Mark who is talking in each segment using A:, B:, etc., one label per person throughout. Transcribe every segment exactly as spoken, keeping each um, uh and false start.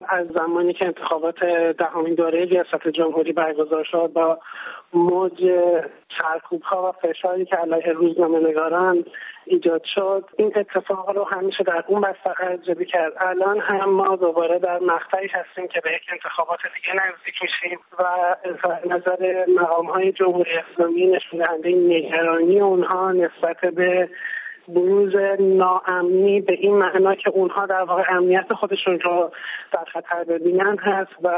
A: از زمانی که انتخابات دهمین دوره ریاست جمهوری برگزار شد با موج سرکوب‌ها و فشاری که علیه روزنامه‌نگاران ایجاد شد، این اتفاق رو همیشه در اون بستر ارزیابی کرد. الان هم ما دوباره در مقطعی هستیم که به یک انتخابات دیگه نزدیک میشیم و نظر مقام‌های جمهوری اسلامی نشون دهنده نگرانی اونها نسبت به بروز ناامنی به این معنا که اونها در واقع امنیت خودشون رو در خطر ببینن هست و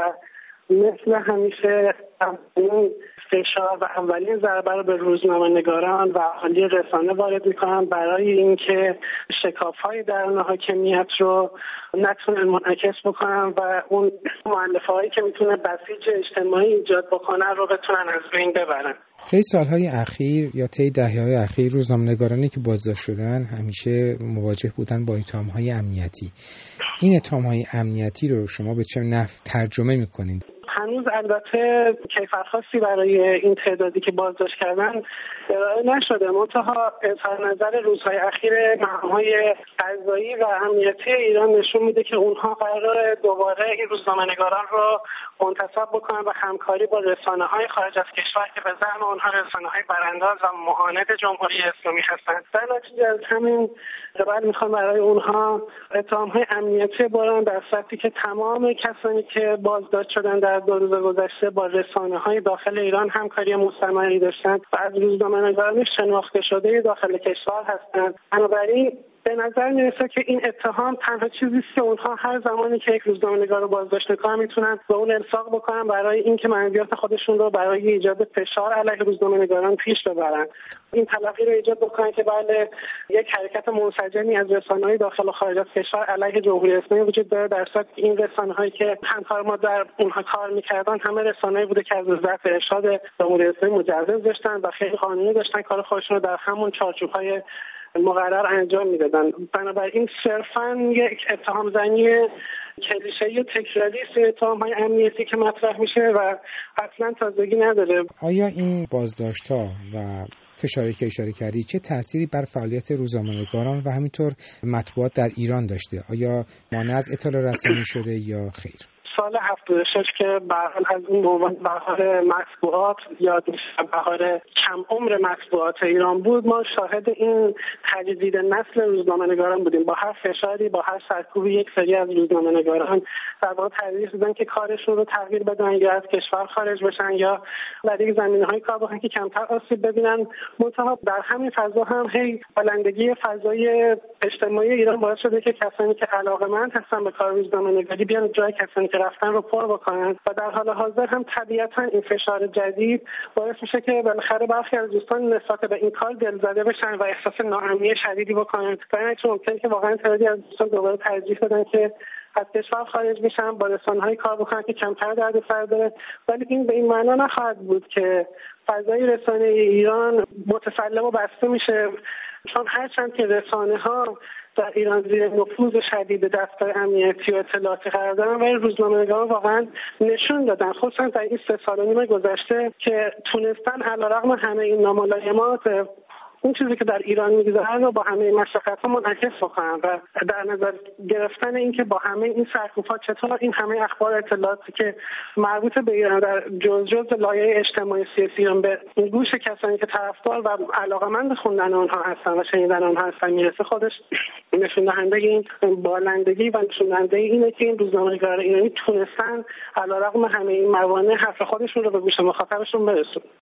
A: مثل همیشه اولین فشار و اولین ضربه رو به روزنامه‌نگاران و اهالی رسانه وارد می‌کنن برای اینکه شکاف‌های درون حاکمیت رو نتونن منعکس بکنن و اون مؤلفه‌هایی که میتونه بسیج اجتماعی ایجاد بکنن رو بتونن از بین ببرن.
B: طی سالهای اخیر یا طی دهه‌های اخیر روزنامه‌نگارانی که بازداشت شدن همیشه مواجه بودن با اتهام‌های امنیتی. این اتهام‌های امنیتی رو شما به چه نحو ترجمه می‌کنید؟
A: هنوز البته کیفر خاصی برای این تعدادی که بازداشت کردن ارائه نشده، منتها اظهار نظر روزهای اخیر مقام‌های قضایی و امنیتی ایران نشون میده که اونها قراره دوباره این روزنامه‌نگاران رو منتصب بکنن و همکاری با رسانه‌های خارج از کشور که به زعم اونها رسانه‌های برانداز و معاند جمهوری اسلامی هستند. در نتیجه از همین قبل میخوان برای اونها اتهام‌های امنیتی بارن، در صورتی که تمام کسانی که بازداشت شدن در دو روز گذشته با رسانه‌های داخل ایران همکاری مستمری داشتند و از روزنامه‌نگاران شناخته شده داخل کشور هستند. بنابراین به نظر میرسه که این اتهام تنها چیزی است که اونها هر زمانی که یک روزنامه‌نگار رو بازداشت می‌کنن میتونن به اون الصاق بکنن برای اینکه منابعات خودشون رو برای ایجاد فشار علیه روزنامه‌نگاران پیش ببرن. این تلقی رو ایجاد بکنن که بله یک حرکت منسجمی از رسانه‌های داخل و خارج از کشور علیه جمهوری اسلامی وجود داره، در صورتی که این رسانه‌هایی که همکار ما در اونها کار می‌کردن همه رسانه‌ای بوده که از وزارت ارشاد جمهوری اسلامی مجوز داشتن و خیلی قانونی داشتن کار خودشون رو در همون چارچوب‌های مقرر انجام میدادن. بنابراین صرفاً یک اتهام زنی کلیشه‌ای و تکراری است اتهام‌های امنیتی که مطرح میشه و اصلاً تازگی نداره.
B: آیا این بازداشت‌ها و فشاری که اشاره کردی چه تأثیری بر فعالیت روزنامه‌نگاران و همینطور مطبوعات در ایران داشته؟ آیا مانع از اطلاع رسانی شده یا خیر؟
A: سال هفتاد و شش که برحال از این عنوان بهار مطبوعات یا بهار کم عمر مطبوعات ایران بود، ما شاهد این تجدید نسل روزنامه‌نگاران بودیم. با هر فشاری، با هر سرکوبی یک سری از روزنامه‌نگاران در واقع تدریس بودن که کارشون رو تغییر بدن یا از کشور خارج بشن یا در یک زمینه‌های کار بکنن که کمتر آسیب ببینن. منتها در همین فضا هم هی بلندگی فضای اجتماعی ایران باعث شده که کسانی که علاقه‌مند هستن به کار روزنامه‌نگاری بیان جای کسانی که رفتن رو پر بکنن و در حال حاضر هم طبیعتاً این فشار جدید باعث میشه که بالاخره برخی از دوستان نسبت به این کار دلزده بشن و احساس ناامنی شدیدی بکنن. در نتیجه ممکنه که واقعاً تعدادی از دوستان دوباره ترجیح بدن که از کشور خارج بشن، با رسانه‌های کار بکنن که کمتر دردسر داره، ولی این به این معنا نخواهد بود که فضای رسانه ایران متسلم و بسته میشه، چون هرچند که رسانه‌ها در ایران زیر نفوذ شدید دستگاه امنیتی و اطلاعاتی قرار دارن، ولی روزنامه‌نگاران واقعا نشون دادن خصوصا در این سه سال و نیم گذشته که تونستن علیرغم همه این ناملایمات اون چیزی که در ایران می‌گذرن رو با همه مشقت‌ها منعکس بکنن و در نظر گرفتن اینکه با همه این سرکوب‌ها چطور این همه اخبار اطلاعاتی که مربوط به ایران در جز جز لایه اجتماعی سیاسی ایران به گوش کسانی که طرفدار و علاقه‌مند خوندن اونها هستن و شنیدن اونها هستن میرسه، خودش نشون دهنده این بالندگی و نشون دهنده اینه که این روزنامه‌نگاران ایرانی تونستن علیرغم همه این موانع حرف خودشون رو به گوش مخاطبشون برسونن.